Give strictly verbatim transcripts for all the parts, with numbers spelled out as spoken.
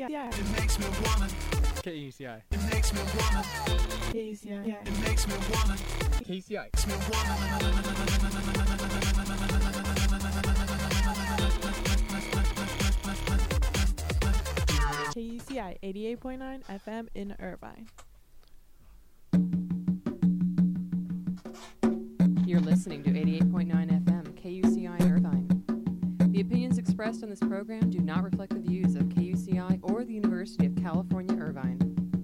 I. It makes me wanna. K U C I. It makes me wanna. K U C I. It makes me wanna. K U C I. Makes me K U C I eighty-eight point nine F M in Irvine. You're listening to eighty-eight point nine F M, K U C I Irvine. The opinions expressed on this program do not reflect the views of K U C I or the University of California, Irvine.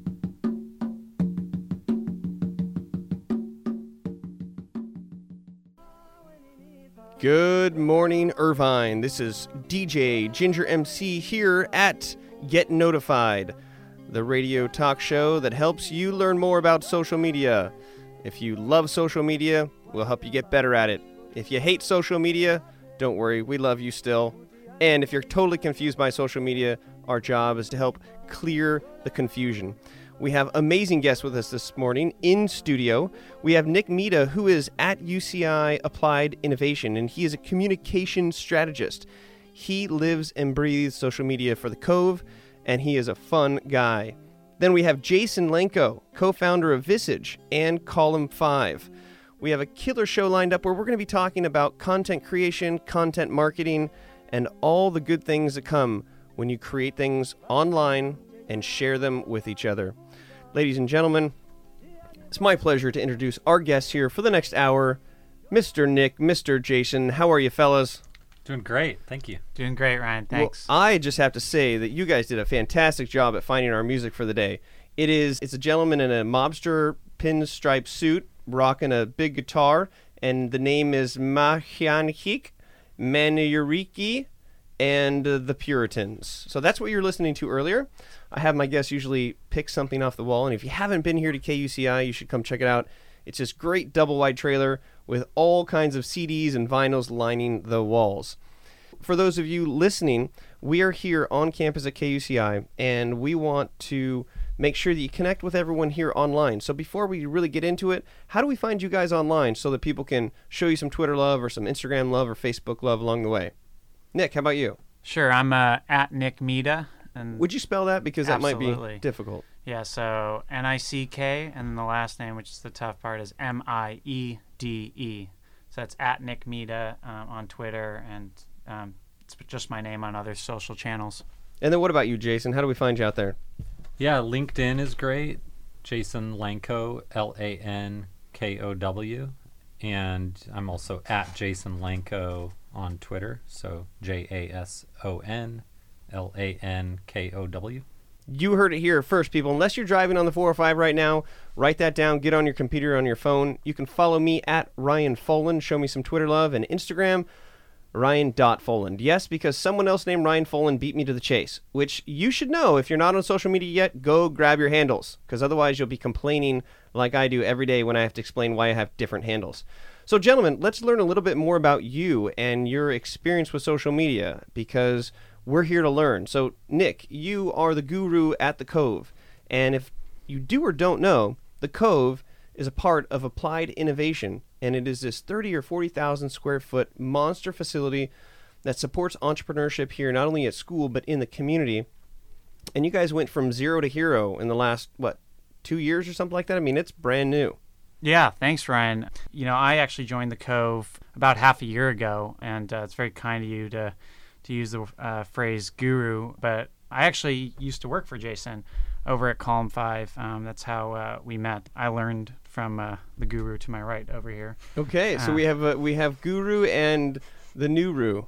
Good morning, Irvine. This is D J Ginger M C here at Get Notified, the radio talk show that helps you learn more about social media. If you love social media, we'll help you get better at it. If you hate social media, don't worry, we love you still. And if you're totally confused by social media, our job is to help clear the confusion. We have amazing guests with us this morning in studio. We have Nick Mita, who is at U C I Applied Innovation, and he is a communication strategist. He lives and breathes social media for the Cove, and he is a fun guy. Then we have Jason Lenko, co-founder of Visage and Column five. We have a killer show lined up where we're going to be talking about content creation, content marketing, and all the good things that come when you create things online and share them with each other. Ladies and gentlemen, it's my pleasure to introduce our guest here for the next hour, Mister Nick, Mister Jason. How are you, fellas? Doing great, thank you. Doing great, Ryan. Thanks. Well, I just have to say that you guys did a fantastic job at finding our music for the day. It is, it's a gentleman in a mobster pinstripe suit, rocking a big guitar, and the name is Mahianhik Manuriki and uh, the Puritans. So that's what you're listening to earlier. I have my guests usually pick something off the wall, and if you haven't been here to K U C I, you should come check it out. It's this great double-wide trailer with all kinds of C Ds and vinyls lining the walls. For those of you listening, we are here on campus at K U C I, and we want to make sure that you connect with everyone here online. So before we really get into it, how do we find you guys online so that people can show you some Twitter love or some Instagram love or Facebook love along the way? Nick, how about you? Sure, I'm uh, at Nick Mita. And would you spell that? Because that absolutely. might be difficult. Yeah, so N I C K, and then the last name, which is the tough part, is M I E D E. So that's at Nick Mita um, on Twitter, and um, it's just my name on other social channels. And then what about you, Jason? How do we find you out there? Yeah, LinkedIn is great. Jason Lanko, L A N K O W. And I'm also at Jason Lanko on Twitter, so J A S O N L A N K O W. You heard it here first, people. Unless you're driving on the four oh five right now, write that down, get on your computer, on your phone. You can follow me at Ryan Foland, show me some Twitter love, and Instagram, Ryan dot Foland. Yes, because someone else named Ryan Foland beat me to the chase, which you should know. If you're not on social media yet, go grab your handles, because otherwise you'll be complaining like I do every day when I have to explain why I have different handles. So, gentlemen, let's learn a little bit more about you and your experience with social media, because we're here to learn. So, Nick, you are the guru at the Cove. And if you do or don't know, the Cove is a part of Applied Innovation, and it is this thirty or forty thousand square foot monster facility that supports entrepreneurship here, not only at school, but in the community. And you guys went from zero to hero in the last, what, two years or something like that? I mean, it's brand new. Yeah, thanks, Ryan. You know, I actually joined the Cove about half a year ago, and uh, it's very kind of you to to use the uh, phrase guru, but I actually used to work for Jason over at Column five. Um, that's how uh, we met. I learned from uh, the guru to my right over here. Okay, so uh, we have uh, we have guru and the new ru.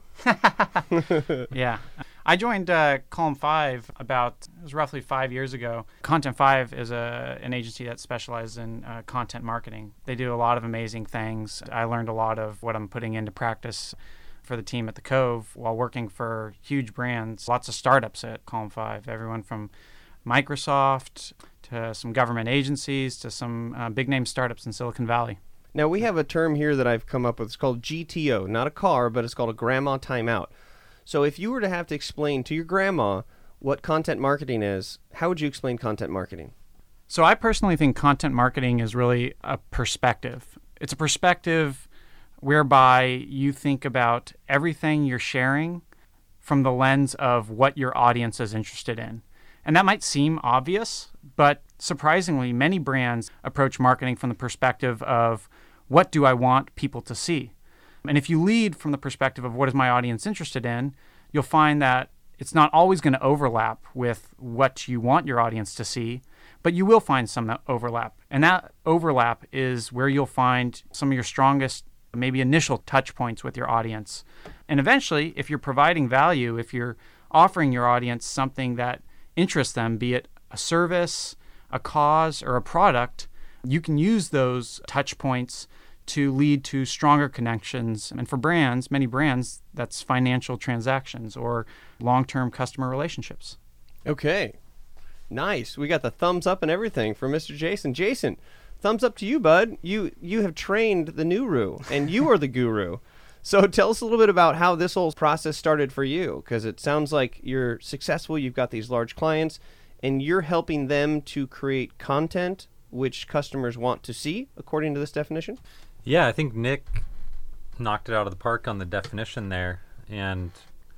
Yeah. I joined uh, Column five about, it was roughly five years ago. Content five is a, an agency that specializes in uh, content marketing. They do a lot of amazing things. I learned a lot of what I'm putting into practice for the team at the Cove while working for huge brands, lots of startups at Column five, everyone from Microsoft to some government agencies to some uh, big-name startups in Silicon Valley. Now, we have a term here that I've come up with. It's called G T O, not a car, but it's called a grandma timeout. So if you were to have to explain to your grandma what content marketing is, how would you explain content marketing? So I personally think content marketing is really a perspective. It's a perspective whereby you think about everything you're sharing from the lens of what your audience is interested in. And that might seem obvious, but surprisingly, many brands approach marketing from the perspective of what do I want people to see? And if you lead from the perspective of what is my audience interested in, you'll find that it's not always going to overlap with what you want your audience to see, but you will find some overlap. And that overlap is where you'll find some of your strongest, maybe initial touch points with your audience. And eventually, if you're providing value, if you're offering your audience something that interests them, be it a service, a cause, or a product, you can use those touch points to lead to stronger connections. And for brands, many brands, that's financial transactions or long-term customer relationships. Okay. Nice. We got the thumbs up and everything from Mister Jason. Jason, thumbs up to you, bud. You you have trained the Nuru, and you are the guru. So tell us a little bit about how this whole process started for you, because it sounds like you're successful. You've got these large clients, and you're helping them to create content which customers want to see, according to this definition? Yeah, I think Nick knocked it out of the park on the definition there. And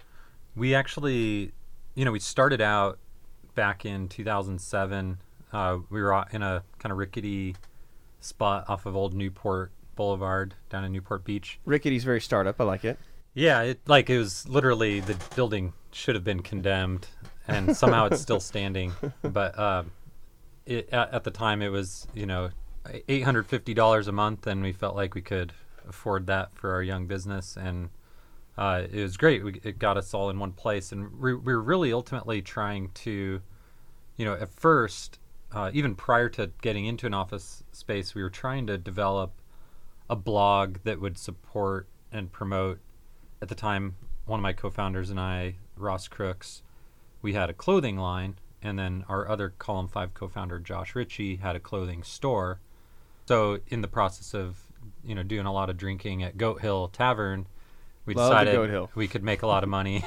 we actually, you know, we started out back in two thousand seven. Uh, we were in a kind of rickety spot off of Old Newport Boulevard down in Newport Beach. Rickety's very startup. I like it. Yeah, it, like it was literally, the building should have been condemned, and somehow it's still standing. But uh, it, at, at the time, it was, you know, eight hundred fifty dollars a month, and we felt like we could afford that for our young business. And uh, it was great. We, it got us all in one place. And we, we were really ultimately trying to, you know, at first, uh, even prior to getting into an office space, we were trying to develop a blog that would support and promote. At the time, one of my co-founders and I, Ross Crooks, we had a clothing line, and then our other Column five co-founder, Josh Ritchie, had a clothing store. So in the process of, you know, doing a lot of drinking at Goat Hill Tavern, we Love the decided Goat Hill. we could make a lot of money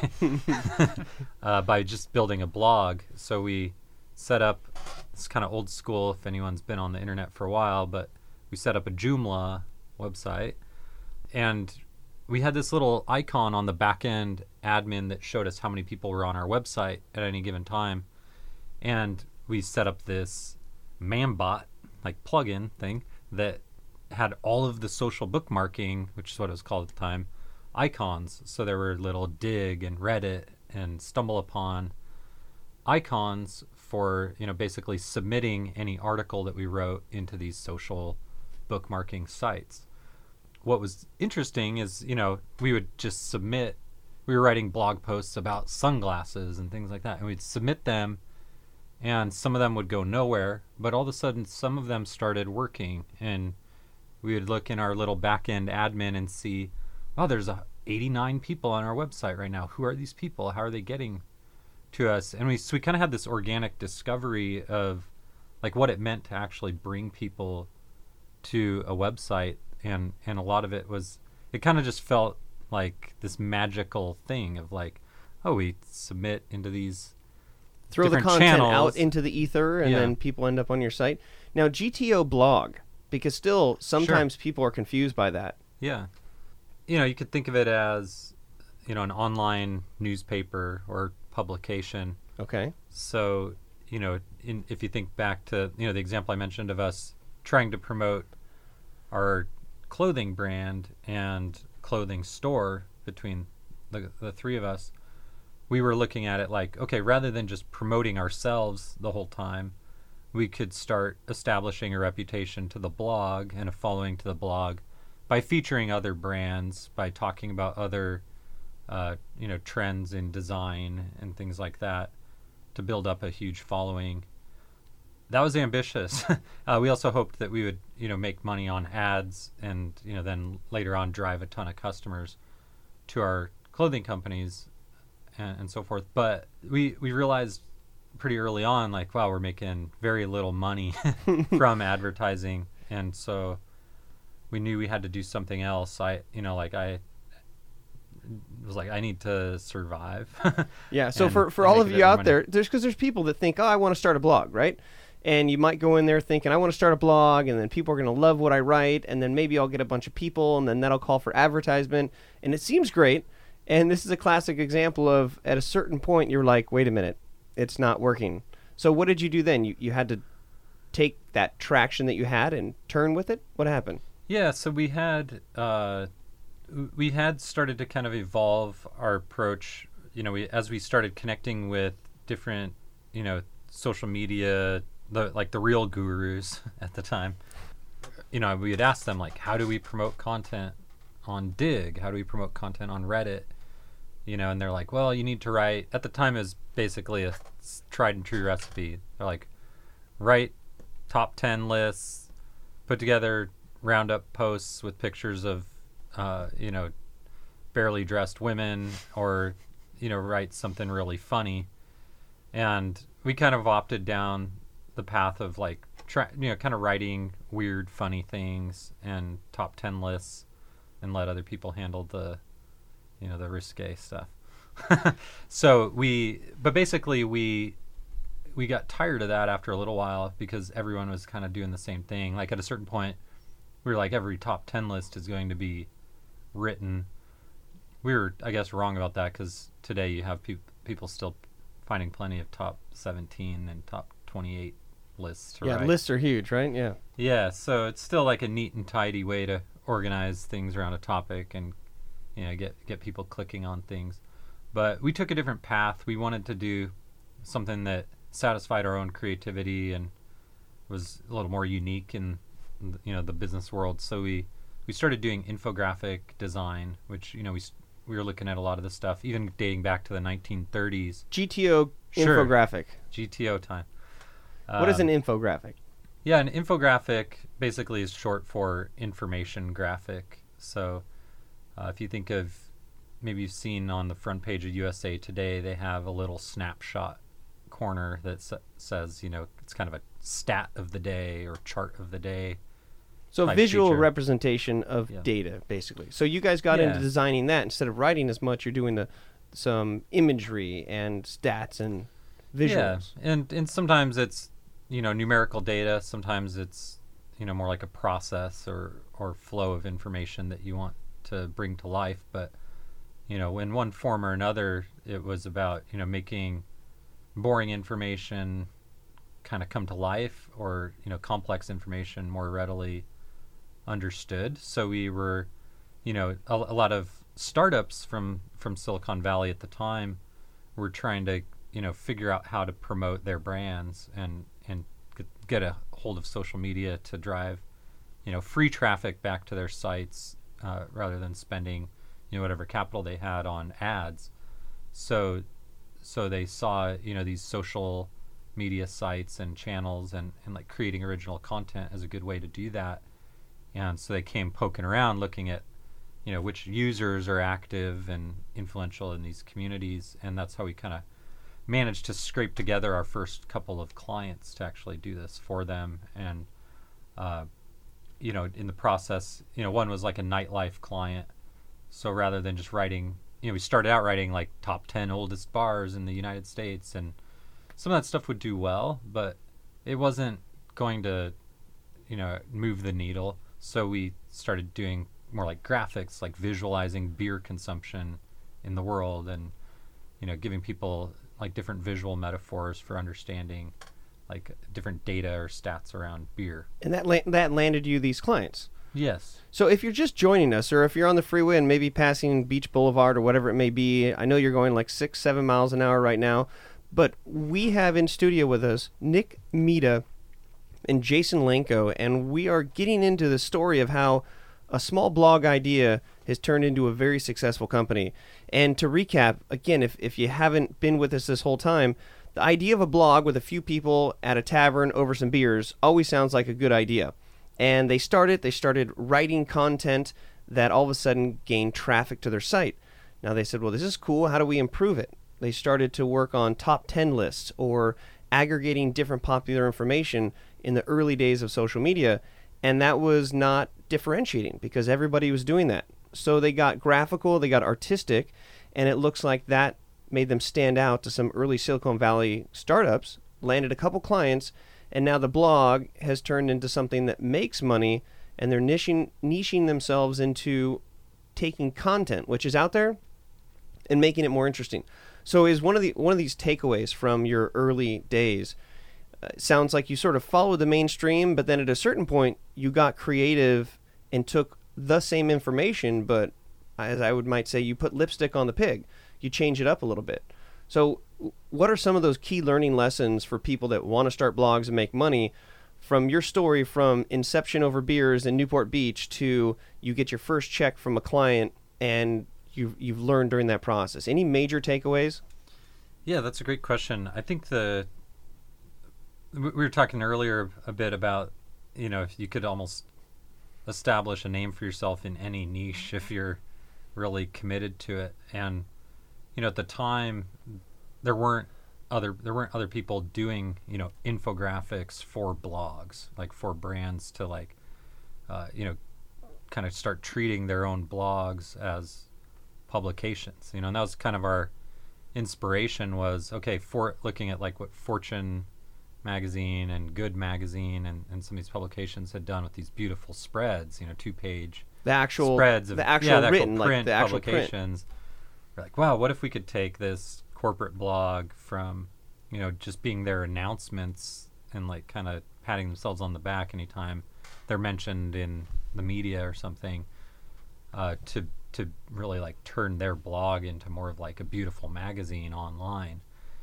uh, by just building a blog. So we set up, it's kind of old school if anyone's been on the internet for a while, but we set up a Joomla website, and we had this little icon on the back end admin that showed us how many people were on our website at any given time. And we set up this Mambot, like plugin thing, that had all of the social bookmarking, which is what it was called at the time, icons. So there were little Dig and Reddit and StumbleUpon icons for, you know, basically submitting any article that we wrote into these social bookmarking sites. What was interesting is, you know, we would just submit, we were writing blog posts about sunglasses and things like that, and we'd submit them, and some of them would go nowhere, but all of a sudden some of them started working, and we would look in our little back-end admin and see, oh, there's a eighty-nine people on our website right now. Who are these people? How are they getting to us? And we so we kind of had this organic discovery of like what it meant to actually bring people to a website, and and a lot of it was, it kind of just felt like this magical thing of like, oh, we submit into these Throw the different content channels out into the ether, and Yeah. then people end up on your site. Now, G T O blog, because still sometimes people are confused by that. Yeah. You know, you could think of it as, you know, an online newspaper or publication. Okay. So, you know, in, if you think back to, you know, the example I mentioned of us trying to promote our clothing brand and clothing store between the, the three of us, we were looking at it like, okay, rather than just promoting ourselves the whole time, we could start establishing a reputation to the blog and a following to the blog by featuring other brands, by talking about other, uh, you know, trends in design and things like that, to build up a huge following. That was ambitious. uh, we also hoped that we would, you know, make money on ads, and, you know, then later on drive a ton of customers to our clothing companies and, and so forth. But we, we realized pretty early on, like, wow, we're making very little money from advertising. And so we knew we had to do something else. I, you know, like I was like, I need to survive. Yeah. So and- for, for and all make of a you bit more out money. there, there's because there's people that think, oh, I want to start a blog, right? And you might go in there thinking, I want to start a blog, and then people are going to love what I write, and then maybe I'll get a bunch of people, and then that'll call for advertisement. And it seems great. And this is a classic example of, at a certain point, you're like, wait a minute, it's not working. So what did you do then? You you had to take that traction that you had and turn with it? What happened? Yeah, so we had uh, w- we had started to kind of evolve our approach. You know, we as we started connecting with different, you know, social media, the like the real gurus at the time. You know, we would ask them like, how do we promote content on Dig? How do we promote content on Reddit? You know, and they're like, well, you need to write. At the time, it was basically a s- tried and true recipe. They're like, write top ten lists, put together roundup posts with pictures of, uh, you know, barely dressed women, or, you know, write something really funny. And we kind of opted down the path of like, try, you know, kind of writing weird, funny things and top ten lists, and let other people handle the, you know, the risque stuff. So we, but basically we, we got tired of that after a little while because everyone was kind of doing the same thing. Like at a certain point, we were like, every top ten list is going to be written. We were, I guess, wrong about that because today you have peop- people still finding plenty of top seventeen and top twenty-eight lists to Yeah, write. lists are huge, right? Yeah. Yeah, so it's still like a neat and tidy way to organize things around a topic and, you know, get get people clicking on things. But we took a different path. We wanted to do something that satisfied our own creativity and was a little more unique in, you know, the business world. So we we started doing infographic design, which, you know, we s- we were looking at a lot of this stuff, even dating back to the nineteen thirties. G T O Sure. infographic. G T O time. What is Um, an infographic? Yeah, an infographic basically is short for information graphic. So uh, if you think of, maybe you've seen on the front page of U S A Today, they have a little snapshot corner that s- says, you know, it's kind of a stat of the day or chart of the day. So type visual feature. representation of Yeah. data, basically. So you guys got Yeah. into designing that. Instead of writing as much, you're doing the some imagery and stats and visuals. Yeah, and and sometimes it's, you know, numerical data. Sometimes it's, you know, more like a process or or flow of information that you want to bring to life. But, you know, in one form or another, it was about, you know, making boring information kind of come to life, or, you know, complex information more readily understood. So we were, you know, a, a lot of startups from from Silicon Valley at the time were trying to, you know, figure out how to promote their brands and and get, get a hold of social media to drive, you know, free traffic back to their sites, uh, rather than spending, you know, whatever capital they had on ads. So so they saw, you know, these social media sites and channels and, and like creating original content as a good way to do that. And so they came poking around looking at, you know, which users are active and influential in these communities. And that's how we kind of managed to scrape together our first couple of clients to actually do this for them. And, uh, you know, in the process, you know, one was like a nightlife client. So rather than just writing, you know, we started out writing like top ten oldest bars in the United States, and some of that stuff would do well, but it wasn't going to, you know, move the needle. So we started doing more like graphics, like visualizing beer consumption in the world, and, you know, giving people like different visual metaphors for understanding like different data or stats around beer. And that la- that landed you these clients. Yes. So if you're just joining us, or if you're on the freeway and maybe passing Beach Boulevard or whatever it may be, I know you're going like six, seven miles an hour right now, but we have in studio with us Nick Mita and Jason Lenko, and we are getting into the story of how a small blog idea has turned into a very successful company. And to recap, again, if, if you haven't been with us this whole time, the idea of a blog with a few people at a tavern over some beers always sounds like a good idea. And they started, they started writing content that all of a sudden gained traffic to their site. Now they said, well, this is cool. How do we improve it? They started to work on top ten lists or aggregating different popular information in the early days of social media. And that was not differentiating because everybody was doing that. So they got graphical, they got artistic, and it looks like that made them stand out to some early Silicon Valley startups, landed a couple clients, and now the blog has turned into something that makes money, and they're niching, niching themselves into taking content, which is out there, and making it more interesting. So is one of the one of these takeaways from your early days uh, sounds like you sort of followed the mainstream, but then at a certain point you got creative and took the same information, but as I would might say, you put lipstick on the pig. You change it up a little bit. So what are some of those key learning lessons for people that want to start blogs and make money from your story, from inception over beers in Newport Beach to you get your first check from a client and you've, you've learned during that process? Any major takeaways? Yeah, that's a great question. I think the we were talking earlier a bit about, you know, if you could almost establish a name for yourself in any niche if you're really committed to it. And, you know, at the time there weren't other there weren't other people doing, you know, infographics for blogs, like for brands to like uh, you know, kind of start treating their own blogs as publications. You know, and that was kind of our inspiration was, okay, for looking at like what Fortune magazine and Good magazine and, and some of these publications had done with these beautiful spreads, you know, two page The actual spreads of the actual yeah, the written, actual print like the actual publications. We're like, wow, what if we could take this corporate blog from, you know, just being their announcements and like kind of patting themselves on the back anytime they're mentioned in the media or something, uh, to to really like turn their blog into more of like a beautiful magazine online.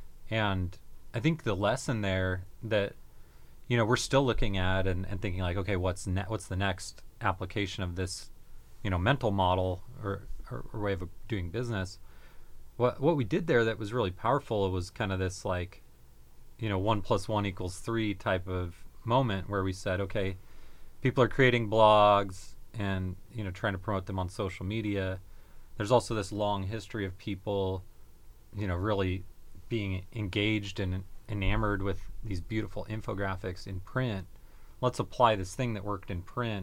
And I think the lesson there that, you know, we're still looking at and, and thinking like, okay, what's ne- what's the next application of this, you know, mental model or, or, or way of doing business. What what we did there that was really powerful was kind of this like, you know, one plus one equals three type of moment where we said, okay, people are creating blogs and, you know, trying to promote them on social media. There's also this long history of people, you know, really being engaged and enamored with these beautiful infographics in print. Let's apply this thing that worked in print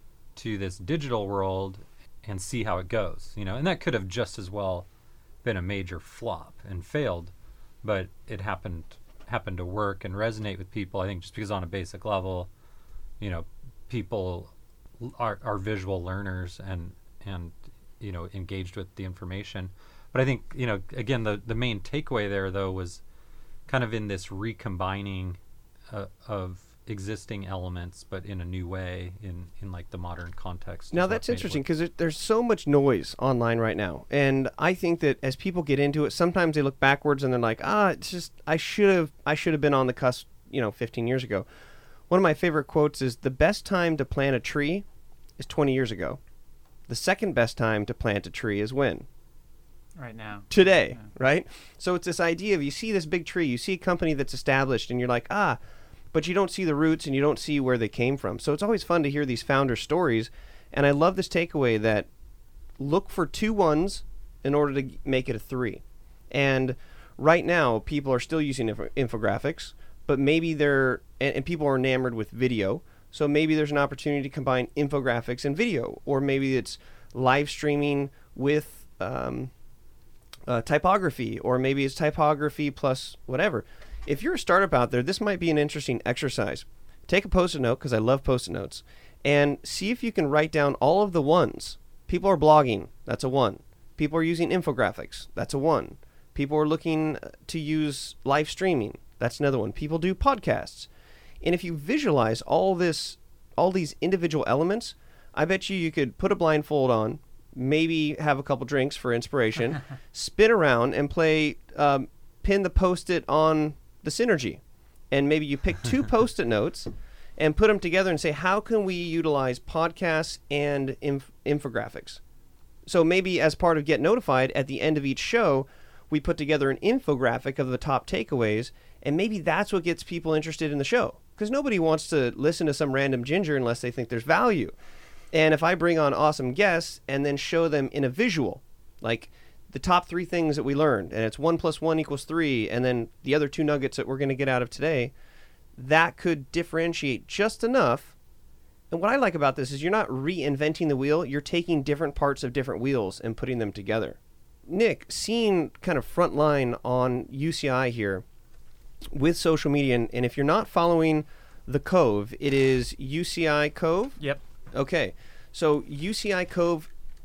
to this digital world and see how it goes, you know. And that could have just as well been a major flop and failed, but it happened happened to work and resonate with people. I think just because on a basic level, you know, people are are visual learners and and you know, engaged with the information. But I think, you know, again, the the main takeaway there though was kind of in this recombining uh, of existing elements, but in a new way, in, in like the modern context. Now that's interesting because there's so much noise online right now, and I think that as people get into it, sometimes they look backwards and they're like, ah, it's just I should have I should have been on the cusp, you know, fifteen years ago. One of my favorite quotes is, the best time to plant a tree is twenty years ago. The second best time to plant a tree is when? Right now. Today, Yeah. right? So it's this idea of you see this big tree, you see a company that's established, and you're like, ah, but you don't see the roots and you don't see where they came from. So it's always fun to hear these founder stories. And I love this takeaway that look for two ones in order to g- make it a three. And right now, people are still using inf- infographics, but maybe they're, and, and people are enamored with video. So maybe there's an opportunity to combine infographics and video, or maybe it's live streaming with um, uh, typography, or maybe it's typography plus whatever. If you're a startup out there, this might be an interesting exercise. Take a Post-it note, because I love Post-it notes, and see if you can write down all of the ones. People are blogging. That's a one. People are using infographics. That's a one. People are looking to use live streaming. That's another one. People do podcasts. And if you visualize all this, all these individual elements, I bet you you could put a blindfold on, maybe have a couple drinks for inspiration, spin around and play, um, pin the Post-it on the Synergy. And maybe you pick two Post-it notes and put them together and say, how can we utilize podcasts and inf- infographics? So maybe as part of Get Notified, at the end of each show, we put together an infographic of the top takeaways, and maybe that's what gets people interested in the show. Because nobody wants to listen to some random ginger unless they think there's value. And if I bring on awesome guests and then show them in a visual, like the top three things that we learned, and it's one plus one equals three, and then the other two nuggets that we're going to get out of today, that could differentiate just enough. And what I like about this is you're not reinventing the wheel, you're taking different parts of different wheels and putting them together. Nick, seeing kind of frontline on U C I here with social media, and, and if you're not following the Cove, it is U C I Cove? Yep. Okay. So U C I Cove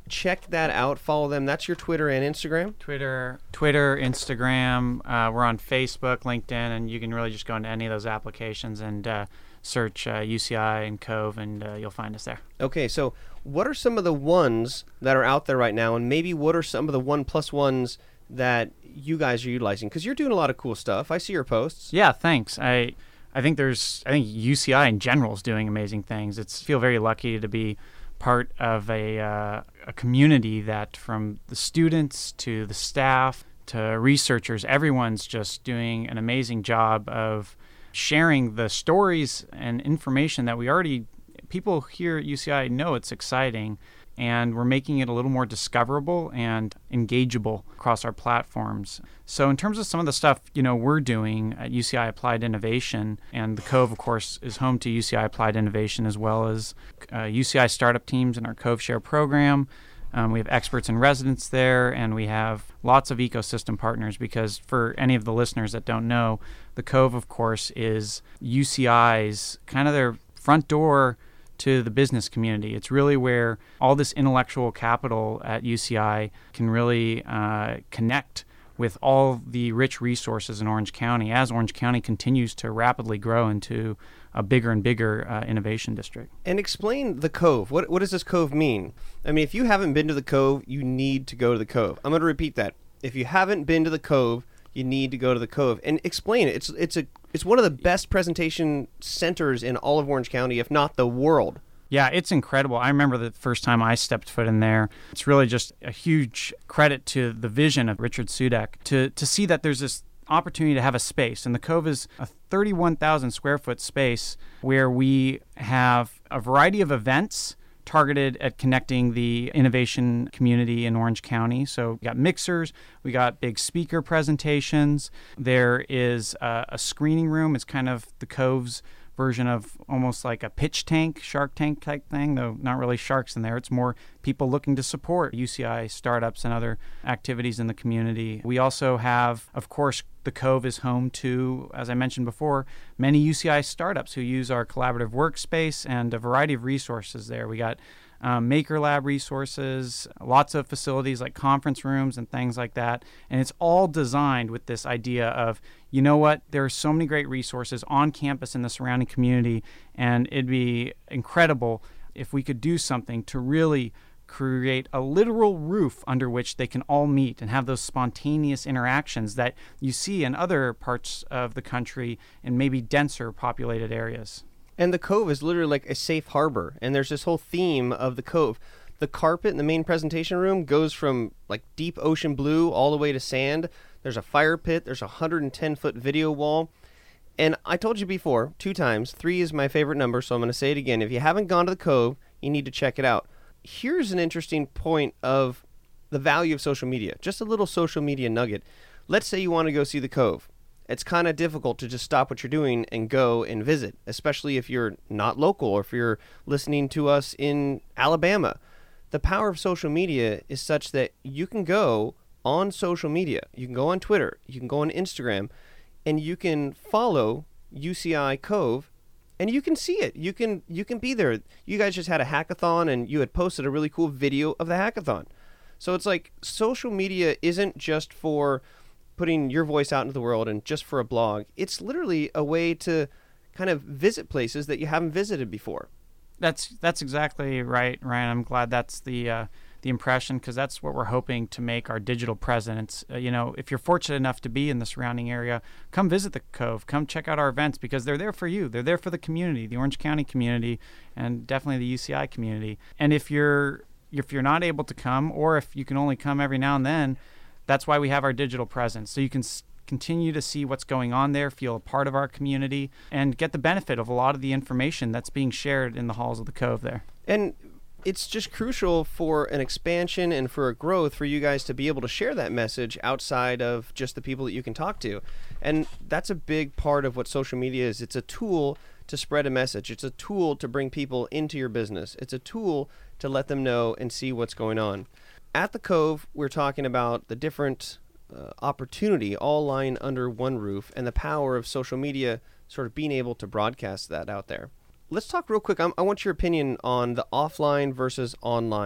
check that out. Follow them. That's your Twitter and Instagram. Twitter, Twitter, Instagram. Uh, we're on Facebook, LinkedIn, and you can really just go into any of those applications and uh, search uh, U C I and Cove, and uh, you'll find us there. Okay, so what are some of the ones that are out there right now, and maybe what are some of the one plus ones that you guys are utilizing? Because you're doing a lot of cool stuff. I see your posts. Yeah, thanks. I I think there's I think U C I in general is doing amazing things. It's I feel very lucky to be part of a uh, a community that, from the students to the staff to researchers, everyone's just doing an amazing job of sharing the stories and information that we already people here at U C I know it's exciting, and we're making it a little more discoverable and engageable across our platforms. So in terms of some of the stuff, you know, we're doing at U C I Applied Innovation, and the Cove, of course, is home to U C I Applied Innovation, as well as uh, U C I startup teams in our Cove Share program. Um, we have experts in residence there, and we have lots of ecosystem partners, because for any of the listeners that don't know, the Cove, of course, is U C I's kind of their front door to the business community. It's really where all this intellectual capital at U C I can really uh, connect with all the rich resources in Orange County as Orange County continues to rapidly grow into a bigger and bigger uh, innovation district. And explain the Cove. What what does this Cove mean? I mean, if you haven't been to the Cove, you need to go to the Cove. I'm going to repeat that. If you haven't been to the Cove, you need to go to the Cove and explain it. It's it's a it's one of the best presentation centers in all of Orange County, if not the world. Yeah, it's incredible. I remember the first time I stepped foot in there. It's really just a huge credit to the vision of Richard Sudak to to see that there's this opportunity to have a space. And the Cove is a thirty-one thousand square foot space where we have a variety of events targeted at connecting the innovation community in Orange County. So we got mixers, we got big speaker presentations. There is a, a screening room. It's kind of the Cove's version of almost like a pitch tank, Shark Tank type thing, though not really sharks in there. It's more people looking to support U C I startups and other activities in the community. We also have, of course, the Cove is home to, as I mentioned before, many U C I startups who use our collaborative workspace and a variety of resources there. We got um, Maker Lab resources, lots of facilities like conference rooms and things like that. And it's all designed with this idea of, you know what, there are so many great resources on campus in the surrounding community, and it'd be incredible if we could do something to really create a literal roof under which they can all meet and have those spontaneous interactions that you see in other parts of the country in maybe denser populated areas. And the Cove is literally like a safe harbor, and there's this whole theme of the Cove. The carpet in the main presentation room goes from like deep ocean blue all the way to sand. There's a fire pit. There's a one hundred ten foot video wall. And I told you before, two times, three is my favorite number, so I'm going to say it again. If you haven't gone to the Cove, you need to check it out. Here's an interesting point of the value of social media. Just a little social media nugget. Let's say you want to go see the Cove. It's kind of difficult to just stop what you're doing and go and visit, especially if you're not local or if you're listening to us in Alabama. The power of social media is such that you can go on social media. You can go on Twitter. You can go on Instagram. And you can follow U C I Cove, and you can see it. You can you can be there. You guys just had a hackathon, and you had posted a really cool video of the hackathon. So it's like social media isn't just for putting your voice out into the world and just for a blog. It's literally a way to kind of visit places that you haven't visited before. That's that's exactly right, Ryan. I'm glad that's the uh, the impression, because that's what we're hoping to make our digital presence. Uh, you know, if you're fortunate enough to be in the surrounding area, come visit the Cove. Come check out our events, because they're there for you. They're there for the community, the Orange County community, and definitely the U C I community. And if you're if you're not able to come, or if you can only come every now and then, that's why we have our digital presence. So you can s- continue to see what's going on there, feel a part of our community, and get the benefit of a lot of the information that's being shared in the halls of the Cove there. And it's just crucial for an expansion and for a growth for you guys to be able to share that message outside of just the people that you can talk to. And that's a big part of what social media is. It's a tool to spread a message. It's a tool to bring people into your business. It's a tool to let them know and see what's going on. At the Cove, we're talking about the different uh, opportunity all lying under one roof and the power of social media sort of being able to broadcast that out there. Let's talk real quick. I'm, I want your opinion on the offline versus online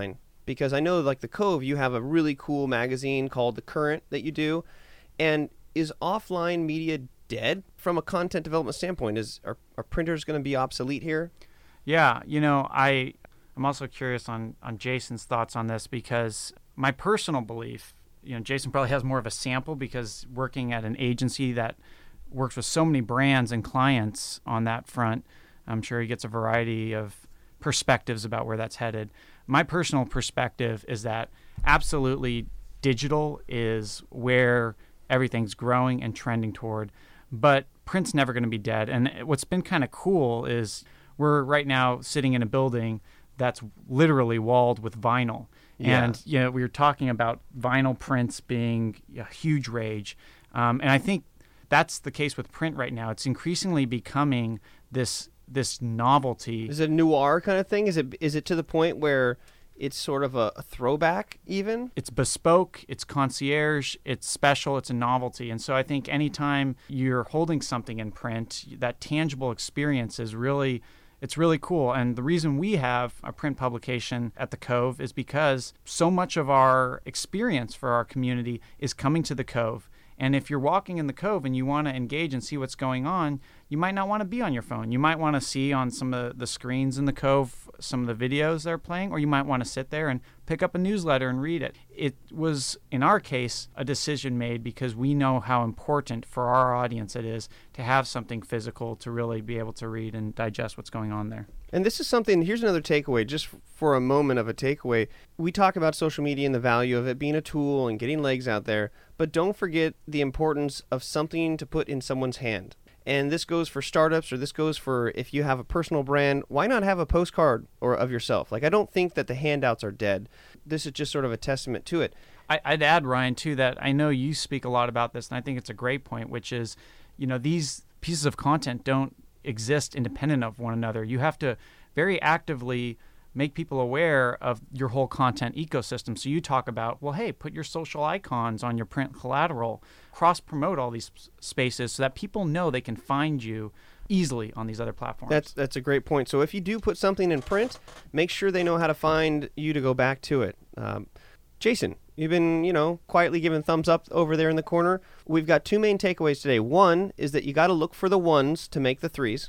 Because I know, like the Cove, you have a really cool magazine called The Current that you do. And is offline media dead from a content development standpoint? Is are, are printers going to be obsolete here? Yeah, you know, I I'm also curious on on Jason's thoughts on this, because my personal belief, you know, Jason probably has more of a sample because working at an agency that works with so many brands and clients on that front, I'm sure he gets a variety of perspectives about where that's headed. My personal perspective is that absolutely digital is where everything's growing and trending toward, but print's never going to be dead. And what's been kind of cool is we're right now sitting in a building that's literally walled with vinyl. Yeah. And, you know, we were talking about vinyl prints being a huge rage. Um, and I think that's the case with print right now. It's increasingly becoming this this novelty. Is it a noir kind of thing? Is it is it to the point where it's sort of a, a throwback even? It's bespoke, it's concierge, it's special, it's a novelty. And so I think anytime you're holding something in print, that tangible experience is really, it's really cool. And the reason we have a print publication at the Cove is because so much of our experience for our community is coming to the Cove. And if you're walking in the Cove and you want to engage and see what's going on, you might not want to be on your phone. You might want to see on some of the screens in the Cove some of the videos they're playing, or you might want to sit there and pick up a newsletter and read it. It was, in our case, a decision made because we know how important for our audience it is to have something physical to really be able to read and digest what's going on there. And this is something, here's another takeaway, just for a moment of a takeaway. We talk about social media and the value of it being a tool and getting legs out there, but don't forget the importance of something to put in someone's hand. And this goes for startups, or this goes for if you have a personal brand, why not have a postcard or of yourself? Like, I don't think that the handouts are dead. This is just sort of a testament to it. I, I'd add, Ryan, too, that I know you speak a lot about this, and I think it's a great point, which is, you know, these pieces of content don't exist independent of one another. You have to very actively make people aware of your whole content ecosystem. So you talk about, well, hey, put your social icons on your print collateral, cross-promote all these spaces so that people know they can find you easily on these other platforms. That's that's a great point. So if you do put something in print, make sure they know how to find you to go back to it. Um, Jason, you've been, you know, quietly giving thumbs up over there in the corner. We've got two main takeaways today. One is that you got to look for the ones to make the threes.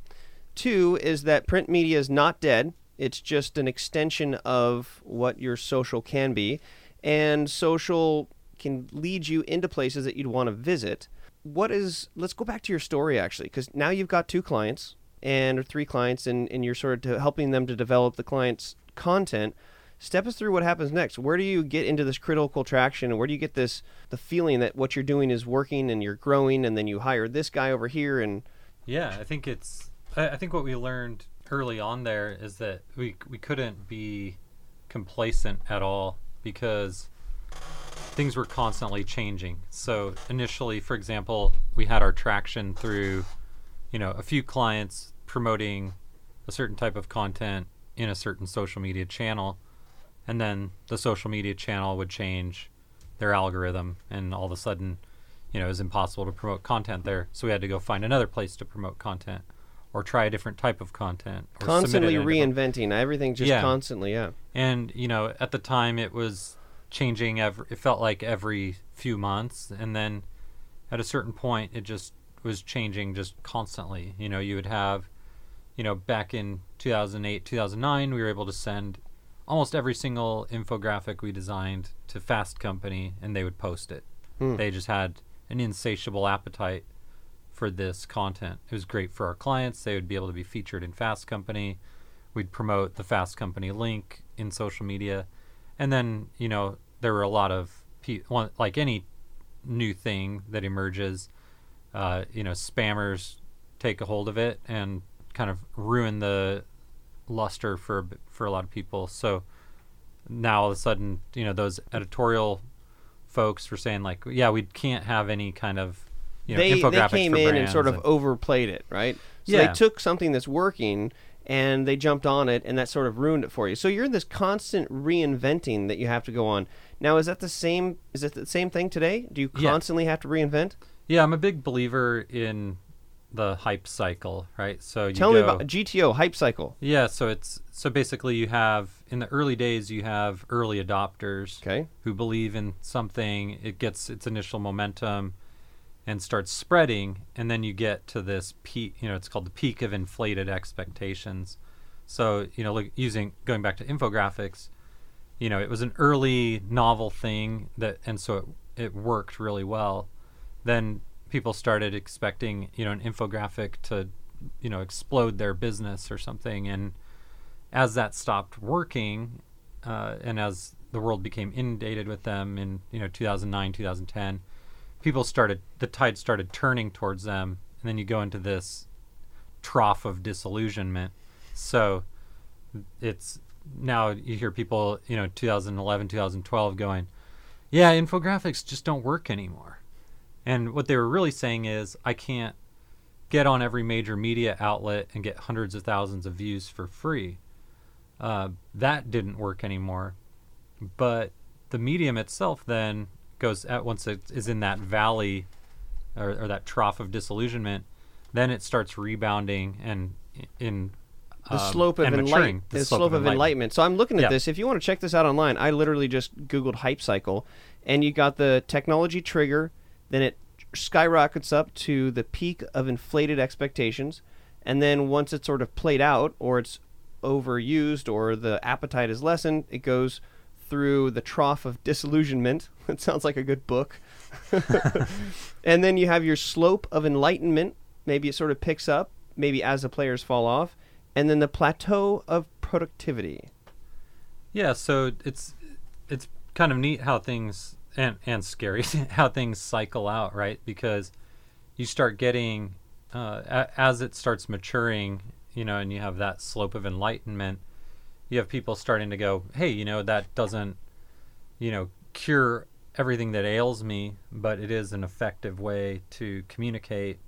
Two is that print media is not dead. It's just an extension of what your social can be. And social can lead you into places that you'd want to visit. What is, let's go back to your story, actually, because now you've got two clients and or three clients, and, and you're sort of to helping them to develop the client's content. Step us through what happens next. Where do you get into this critical traction, and where do you get this, the feeling that what you're doing is working and you're growing, and then you hire this guy over here? And Yeah, I think it's, I, I think what we learned early on there is that we we couldn't be complacent at all because things were constantly changing. So initially, for example, we had our traction through, you know, a few clients promoting a certain type of content in a certain social media channel, and then the social media channel would change their algorithm, and all of a sudden, you know, it was impossible to promote content there. So we had to go find another place to promote content, or try a different type of content. Or constantly submit it in a different- reinventing. Everything just Yeah. constantly, yeah. And, you know, at the time it was changing every, it felt like every few months. And then at a certain point, it just was changing just constantly. You know, you would have, you know, back in two thousand eight, two thousand nine, we were able to send almost every single infographic we designed to Fast Company, and they would post it. Hmm. They just had an insatiable appetite for this content. It was great for our clients. They would be able to be featured in Fast Company. We'd promote the Fast Company link in social media. And then, you know, there were a lot of, pe- one, like any new thing that emerges, uh, you know, spammers take a hold of it and kind of ruin the luster for, a b- for a lot of people. So now all of a sudden, you know, those editorial folks were saying like, yeah, we can't have any kind of, you know, they, they infographics came for in and brands sort of overplayed it, right? So Yeah. they took something that's working and they jumped on it, and that sort of ruined it for you. So you're in this constant reinventing that you have to go on. Now, is that the same? Is it the same thing today? Do you Yeah. constantly have to reinvent? Yeah, I'm a big believer in the hype cycle, right? So you Tell go, me about G T O hype cycle. Yeah, so it's so basically you have in the early days you have early adopters Okay. who believe in something, it gets its initial momentum and starts spreading, and then you get to this peak, you know, it's called the peak of inflated expectations. So, you know, look, using going back to infographics, you know, it was an early novel thing that and so it, it worked really well. Then people started expecting, you know, an infographic to, you know, explode their business or something. And as that stopped working, uh, and as the world became inundated with them in, you know, two thousand nine, two thousand ten, people started, the tide started turning towards them. And then you go into this trough of disillusionment. So it's now you hear people, you know, two thousand eleven, two thousand twelve going, yeah, infographics just don't work anymore. And what they were really saying is, I can't get on every major media outlet and get hundreds of thousands of views for free. Uh, that didn't work anymore. But the medium itself then goes, at once it is in that valley or, or that trough of disillusionment, then it starts rebounding and in The um, slope of and enlightenment. maturing. The, slope, of enlightenment. So I'm looking at Yeah. this. If you want to check this out online, I literally just Googled hype cycle, and you got the technology trigger. Then it skyrockets up to the peak of inflated expectations, and then once it's sort of played out, or it's overused, or the appetite is lessened, it goes through the trough of disillusionment. It sounds like a good book. And then you have your slope of enlightenment. Maybe it sort of picks up, maybe as the players fall off. And then the plateau of productivity. Yeah, so it's it's kind of neat how things and and scary how things cycle out, right? Because you start getting uh, a, as it starts maturing, you know, and you have that slope of enlightenment. You have people starting to go, hey, you know, that doesn't, you know, cure everything that ails me, but it is an effective way to communicate.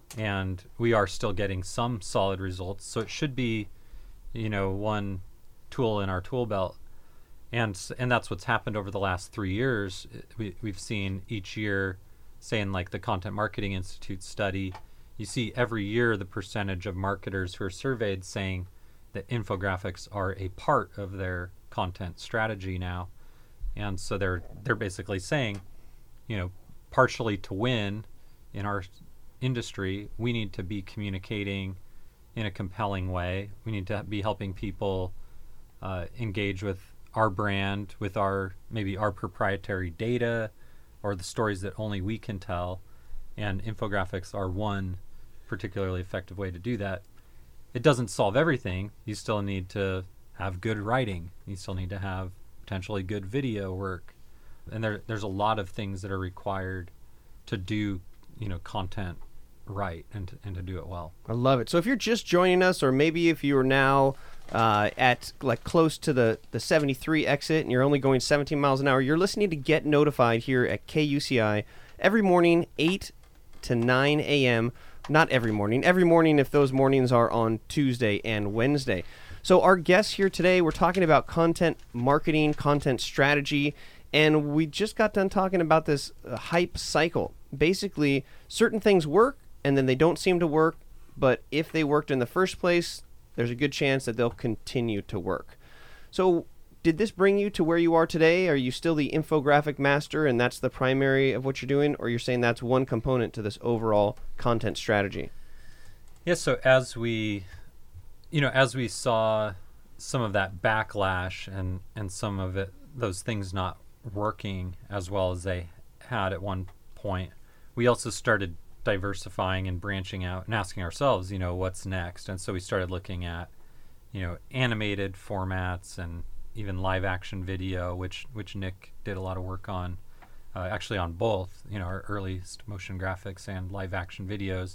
And we are still getting some solid results. So it should be, you know, one tool in our tool belt. And s- and that's what's happened over the last three years. We, we've seen each year, say in like the Content Marketing Institute study, you see every year the percentage of marketers who are surveyed saying that infographics are a part of their content strategy now. And so they're they're basically saying, you know, partially to win in our industry, we need to be communicating in a compelling way. We need to be helping people uh, engage with our brand, with our maybe our proprietary data or the stories that only we can tell. And infographics are one particularly effective way to do that. It doesn't solve everything. You still need to have good writing. You still need to have potentially good video work. And there, there's a lot of things that are required to do, you know, content right and to, and to do it well. I love it. So if you're just joining us, or maybe if you're now uh, at like close to the, the seventy-three exit and you're only going seventeen miles an hour, you're listening to Get Notified here at K U C I every morning, eight to nine a.m. Not every morning. Every morning if those mornings are on Tuesday and Wednesday. So our guests here today, we're talking about content marketing, content strategy, and we just got done talking about this uh, hype cycle. Basically, certain things work, and then they don't seem to work, but if they worked in the first place, there's a good chance that they'll continue to work. So did this bring you to where you are today? Are you still the infographic master and that's the primary of what you're doing, or you're saying that's one component to this overall content strategy? Yes, so as we, you know, as we saw some of that backlash and, and some of it, those things not working as well as they had at one point, we also started diversifying and branching out and asking ourselves, you know, what's next? And so we started looking at, you know, animated formats and even live action video, which which Nick did a lot of work on, uh, actually on both, you know, our earliest motion graphics and live action videos.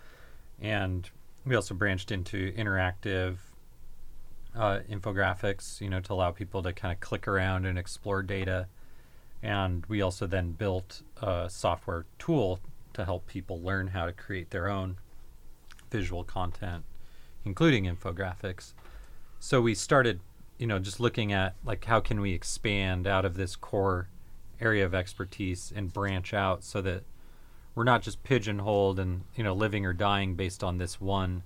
And we also branched into interactive uh, infographics, you know, to allow people to kind of click around and explore data. And we also then built a software tool to help people learn how to create their own visual content, including infographics. So we started, you know, just looking at like how can we expand out of this core area of expertise and branch out so that we're not just pigeonholed and, you know, living or dying based on this one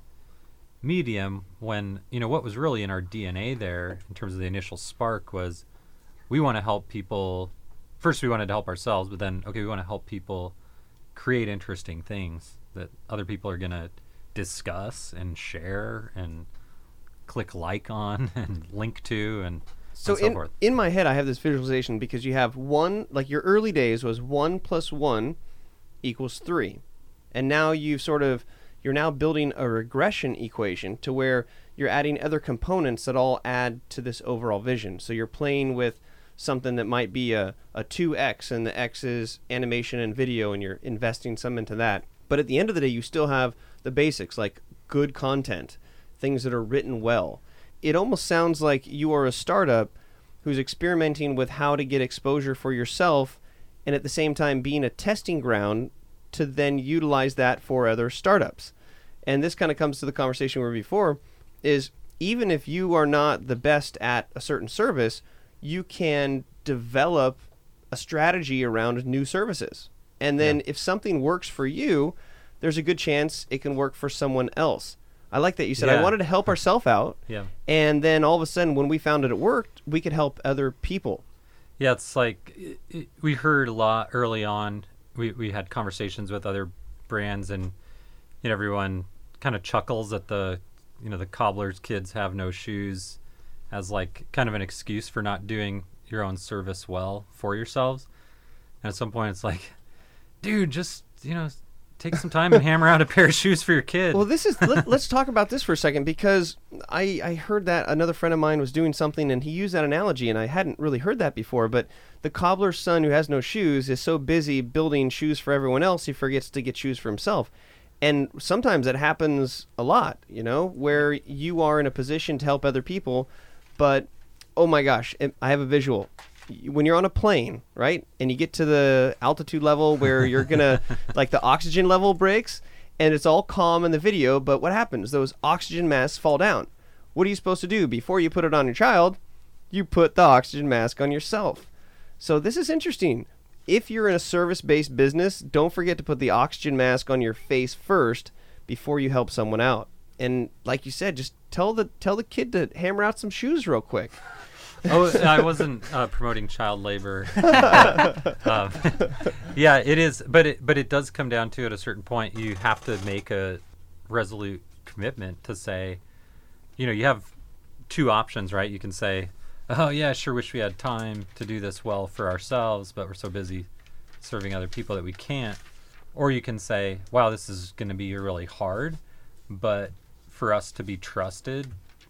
medium, when, you know, what was really in our D N A there in terms of the initial spark was we want to help people. First, we wanted to help ourselves, but then, okay, we want to help people create interesting things that other people are going to discuss and share and click like on and link to and So, and so in, forth. in my head, I have this visualization because you have one, like your early days was one plus one equals three. And now you've sort of, you're now building a regression equation to where you're adding other components that all add to this overall vision. So you're playing with something that might be a, a two x, and the x is animation and video, and you're investing some into that. But at the end of the day, you still have the basics, like good content, things that are written well. It almost sounds like you are a startup who's experimenting with how to get exposure for yourself, and at the same time being a testing ground to then utilize that for other startups. And this kind of comes to the conversation we were before, is even if you are not the best at a certain service, you can develop a strategy around new services. And then Yeah. if something works for you, there's a good chance it can work for someone else. I like that you said, I Yeah. wanted to help ourselves out. Yeah. And then all of a sudden, when we found that it worked, we could help other people. Yeah, it's like it, it, we heard a lot early on. We we had conversations with other brands, and you know, everyone kind of chuckles at the, you know, the cobbler's kids have no shoes as like kind of an excuse for not doing your own service well for yourselves. And at some point, it's like, dude, just, you know, take some time and hammer out a pair of shoes for your kid. Well, this is let, let's talk about this for a second, because I, I heard that another friend of mine was doing something and he used that analogy, and I hadn't really heard that before. But the cobbler's son who has no shoes is so busy building shoes for everyone else, he forgets to get shoes for himself. And sometimes it happens a lot, you know, where you are in a position to help other people, but oh my gosh, it, I have a visual. When you're on a plane, right, and you get to the altitude level where you're gonna, like the oxygen level breaks, and it's all calm in the video, but what happens? Those oxygen masks fall down. What are you supposed to do? Before you put it on your child, you put the oxygen mask on yourself. So this is interesting. If you're in a service-based business, don't forget to put the oxygen mask on your face first before you help someone out. And like you said, just tell the tell the kid to hammer out some shoes real quick. Oh, I wasn't uh, promoting child labor. um, yeah, it is, but it but it does come down to, at a certain point, you have to make a resolute commitment to say, you know, you have two options, right? You can say, oh yeah, sure, wish we had time to do this well for ourselves, but we're so busy serving other people that we can't. Or you can say, wow, this is going to be really hard, but for us to be trusted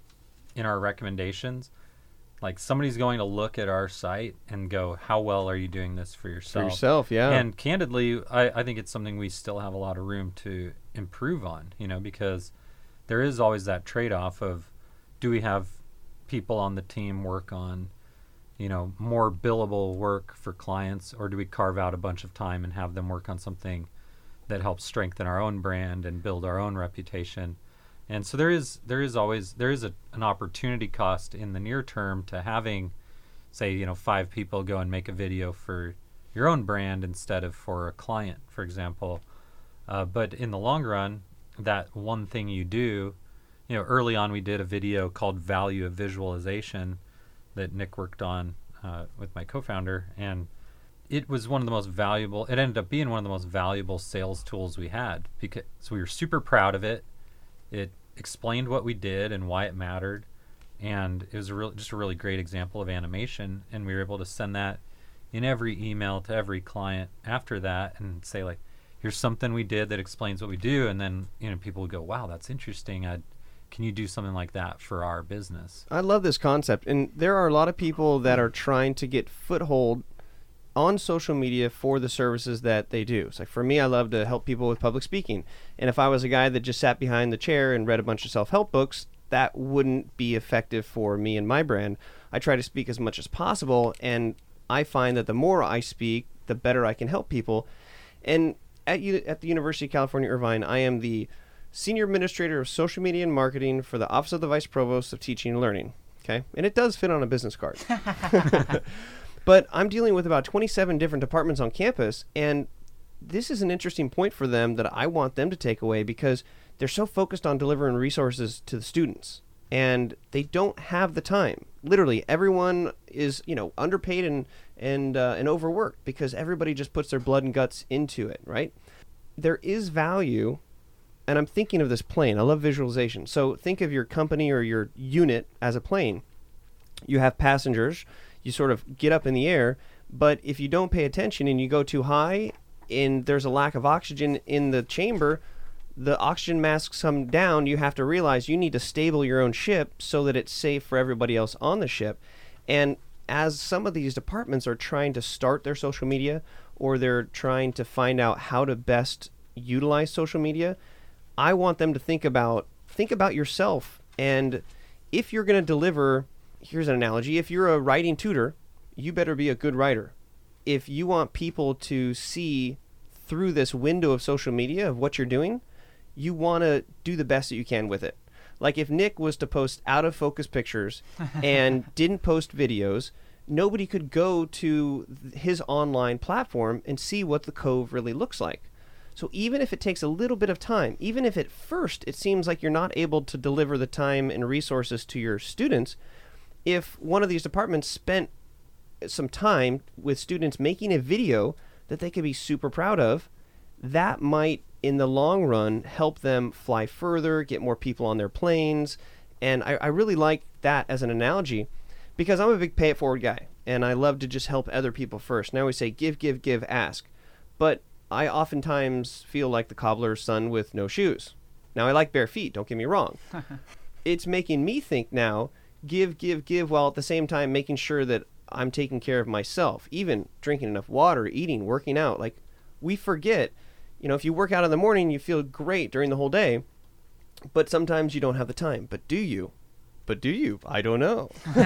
in our recommendations, like somebody's going to look at our site and go, how well are you doing this for yourself? For yourself, yeah. And candidly, I, I think it's something we still have a lot of room to improve on, you know, because there is always that trade-off of, do we have people on the team work on, you know, more billable work for clients, or do we carve out a bunch of time and have them work on something that helps strengthen our own brand and build our own reputation? And so there is there is always there is a, an opportunity cost in the near term to having, say, you know, five people go and make a video for your own brand instead of for a client, for example. Uh, but in the long run, that one thing you do, you know, early on we did a video called Value of Visualization that Nick worked on uh, with my co-founder, and it was one of the most valuable, it ended up being one of the most valuable sales tools we had, because so we were super proud of it. It explained what we did and why it mattered, and it was a real, just a really great example of animation, and we were able to send that in every email to every client after that and say, like, here's something we did that explains what we do, and then, you know, people would go, wow, that's interesting. I'd, can you do something like that for our business? I love this concept, and there are a lot of people that are trying to get foothold on social media for the services that they do. So like for me, I love to help people with public speaking. And if I was a guy that just sat behind the chair and read a bunch of self-help books, that wouldn't be effective for me and my brand. I try to speak as much as possible, and I find that the more I speak, the better I can help people. And at, U- at the University of California, Irvine, I am the Senior Administrator of Social Media and Marketing for the Office of the Vice Provost of Teaching and Learning. Okay? And it does fit on a business card. But I'm dealing with about twenty-seven different departments on campus, and this is an interesting point for them that I want them to take away, because they're so focused on delivering resources to the students, and they don't have the time. Literally, everyone is, you know, underpaid and and uh, and overworked because everybody just puts their blood and guts into it, right? There is value, and I'm thinking of this plane. I love visualization. So think of your company or your unit as a plane. You have passengers. You sort of get up in the air, but if you don't pay attention and you go too high and there's a lack of oxygen in the chamber, the oxygen masks come down. You have to realize you need to stable your own ship so that it's safe for everybody else on the ship. And as some of these departments are trying to start their social media, or they're trying to find out how to best utilize social media, I want them to think about think about yourself. And if you're going to deliver, here's an analogy. If you're a writing tutor, you better be a good writer. If you want people to see through this window of social media of what you're doing, you want to do the best that you can with it. Like if Nick was to post out of focus pictures and didn't post videos, nobody could go to his online platform and see what the Cove really looks like. So even if it takes a little bit of time, even if at first it seems like you're not able to deliver the time and resources to your students, if one of these departments spent some time with students making a video that they could be super proud of, that might in the long run help them fly further, get more people on their planes. And I, I really like that as an analogy, because I'm a big pay it forward guy and I love to just help other people first. And I always say give, give, give, ask. But I oftentimes feel like the cobbler's son with no shoes. Now I like bare feet, don't get me wrong. It's making me think now, give, give, give, while at the same time making sure that I'm taking care of myself, even drinking enough water, eating, working out. Like we forget, you know, if you work out in the morning, you feel great during the whole day, but sometimes you don't have the time. But do you? But do you? I don't know.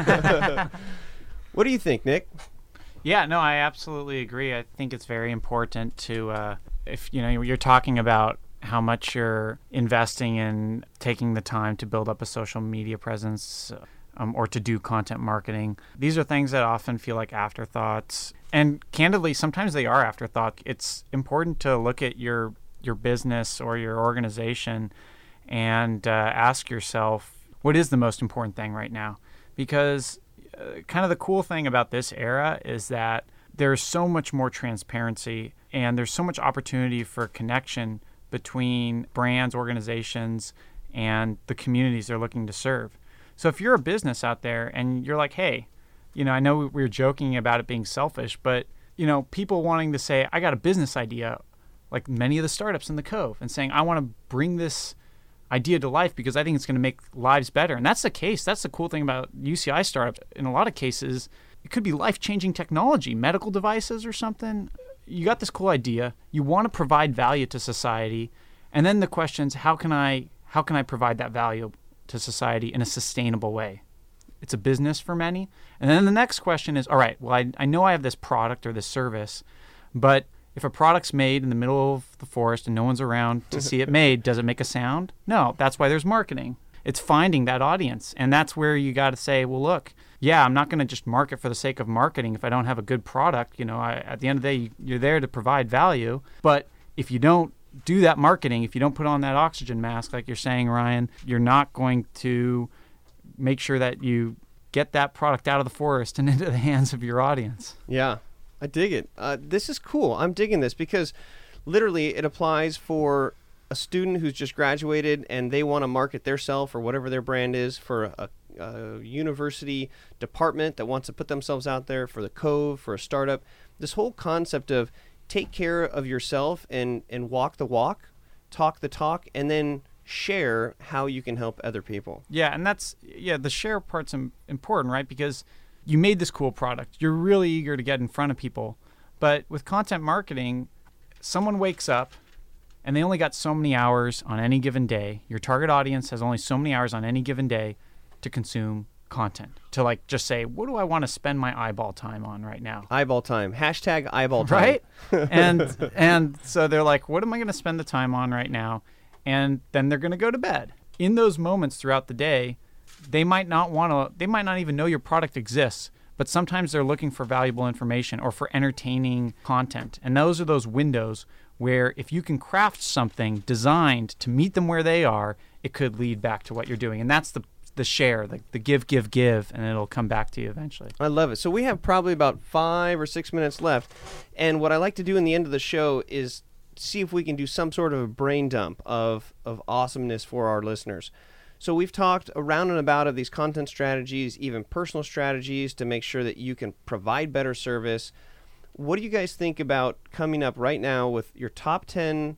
What do you think, Nick? Yeah, no, I absolutely agree. I think it's very important to, uh, if you know, you're talking about how much you're investing in taking the time to build up a social media presence, um, or to do content marketing. These are things that often feel like afterthoughts. And candidly, sometimes they are afterthought. It's important to look at your your business or your organization and uh, ask yourself, what is the most important thing right now? Because uh, kind of the cool thing about this era is that there's so much more transparency and there's so much opportunity for connection between brands, organizations, and the communities they're looking to serve. So if you're a business out there and you're like, hey, you know, I know we were joking about it being selfish, but, you know, people wanting to say, I got a business idea, like many of the startups in the Cove, and saying, I want to bring this idea to life because I think it's going to make lives better. And that's the case. That's the cool thing about U C I startups. In a lot of cases, it could be life-changing technology, medical devices or something. You got this cool idea. You want to provide value to society. And then the question's, how can I, how can I provide that value to society in a sustainable way? It's a business for many. And then the next question is, all right, well, I, I know I have this product or this service, but if a product's made in the middle of the forest and no one's around to see it made, does it make a sound? No, that's why there's marketing. It's finding that audience. And that's where you got to say, well, look, yeah, I'm not going to just market for the sake of marketing if I don't have a good product. You know, I, at the end of the day, you're there to provide value. But if you don't do that marketing, if you don't put on that oxygen mask, like you're saying, Ryan, you're not going to make sure that you get that product out of the forest and into the hands of your audience. Yeah, I dig it. Uh, this is cool. I'm digging this because literally it applies for a student who's just graduated and they want to market their self or whatever their brand is, for a, a university department that wants to put themselves out there, for the Cove, for a startup. This whole concept of take care of yourself and, and walk the walk, talk the talk, and then share how you can help other people. Yeah, and that's, yeah, the share part's im- important, right? Because you made this cool product. You're really eager to get in front of people. But with content marketing, someone wakes up and they only got so many hours on any given day. Your target audience has only so many hours on any given day to consume content, to like just say, what do I want to spend my eyeball time on right now? Eyeball time. Hashtag eyeball time. Right? and and so they're like, what am I going to spend the time on right now? And then they're going to go to bed. In those moments throughout the day, they might not want to, they might not even know your product exists, but sometimes they're looking for valuable information or for entertaining content. And those are those windows where if you can craft something designed to meet them where they are, it could lead back to what you're doing. And that's the the share, the, the give, give, give, and it'll come back to you eventually. I love it. So we have probably about five or six minutes left. And what I like to do in the end of the show is see if we can do some sort of a brain dump of, of awesomeness for our listeners. So we've talked around and about of these content strategies, even personal strategies to make sure that you can provide better service. What do you guys think about coming up right now with your top ten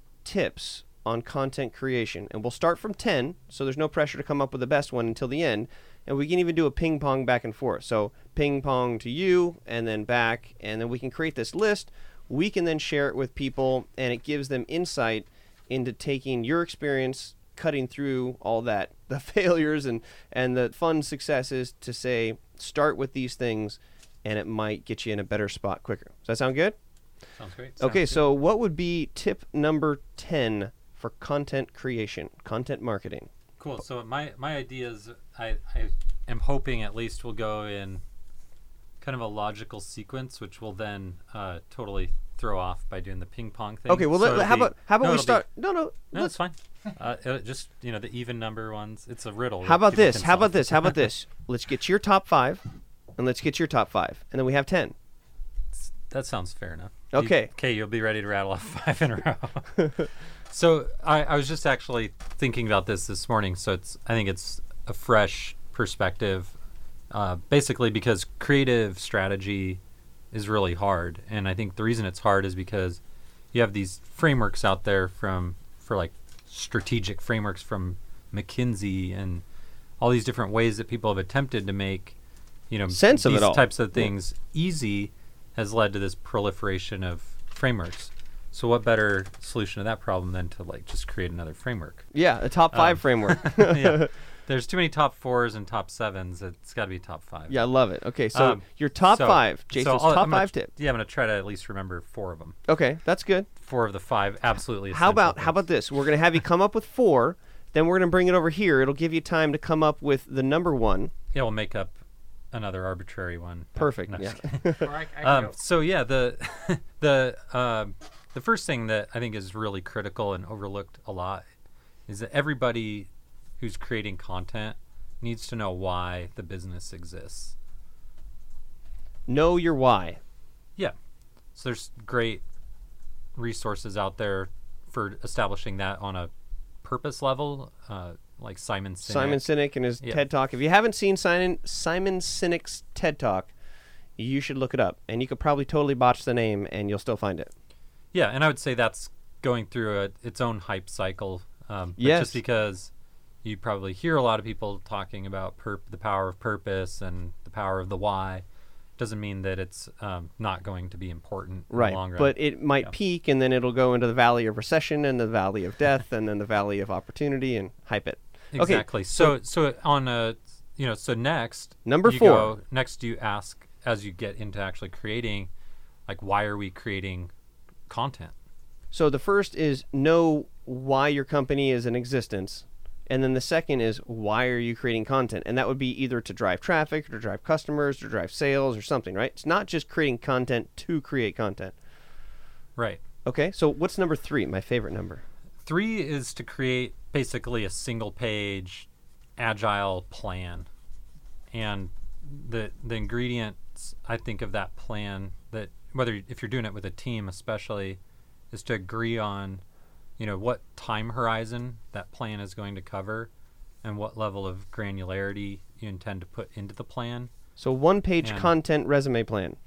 tips on content creation? And we'll start from ten, so there's no pressure to come up with the best one until the end. And we can even do a ping pong back and forth. So ping pong to you and then back, and then we can create this list. We can then share it with people, and it gives them insight into taking your experience, cutting through all that, the failures and, and the fun successes to say, start with these things, and it might get you in a better spot quicker. Does that sound good? Sounds great. Okay, Sounds so what would be tip number ten for content creation, content marketing? Cool. So my my ideas, I, I am hoping at least will go in kind of a logical sequence, which will then uh, totally throw off by doing the ping pong thing. Okay, well, So let, it'll how be- about how about no, we it'll be- start? No, no, No, let's- it's fine. Uh, it'll just you know the even number ones. It's a riddle. How that about people this? can How about solve. this? How about this? Let's get your top five, and let's get your top five, and then we have ten. That sounds fair enough. Okay. You, okay, you'll be ready to rattle off five in a row. So I, I was just actually thinking about this this morning. So it's I think it's a fresh perspective, uh, basically because creative strategy is really hard, and I think the reason it's hard is because you have these frameworks out there from for like strategic frameworks from McKinsey and all these different ways that people have attempted to make you know Sense of these it all. types of things easy has led to this proliferation of frameworks. So what better solution to that problem than to like just create another framework? Yeah, a top five Um, framework. Yeah. There's too many top fours and top sevens. It's got to be top five. Yeah, I love it. Okay, so Um, your top so- five, so Jason's I'll- top I'm gonna five tr- tip. Yeah, I'm going to try to at least remember four of them. Okay, that's good. Four of the five absolutely How essential about how things. about this? We're gonna have you come up with four, then we're gonna bring it over here. It'll give you time to come up with the number one. Yeah, we'll make up another arbitrary one. No, Perfect. no, Yeah. just kidding. Or I- I can Um, go. so yeah, the the um the first thing that I think is really critical and overlooked a lot is that everybody who's creating content needs to know why the business exists. Know your why. Yeah. So there's great resources out there for establishing that on a purpose level, uh, like Simon Sinek. Simon Sinek and his Yeah. TED Talk. If you haven't seen Simon Simon Sinek's TED Talk, you should look it up. And you could probably totally botch the name, and you'll still find it. Yeah, and I would say that's going through a, its own hype cycle. Um, but Yes. Just because you probably hear a lot of people talking about purp- the power of purpose and the power of the why, doesn't mean that it's um, not going to be important in Right. the long run. But it might Yeah. peak, and then it'll go into the valley of recession, and the valley of death, and then the valley of opportunity, and hype it. Okay, Exactly. So, so on a, you know, so next Number you four. Go, next, you ask as you get into actually creating, like, why are we creating content? So the first is know why your company is in existence. And then the second is why are you creating content? And that would be either to drive traffic or to drive customers or drive sales or something, right? It's not just creating content to create content. Right. Okay, so what's number three? My favorite number. Three is to create basically a single page agile plan. And the the ingredients I think of that plan, that whether if you're doing it with a team especially, is to agree on, you know, what time horizon that plan is going to cover and what level of granularity you intend to put into the plan. So one page And- content resume plan.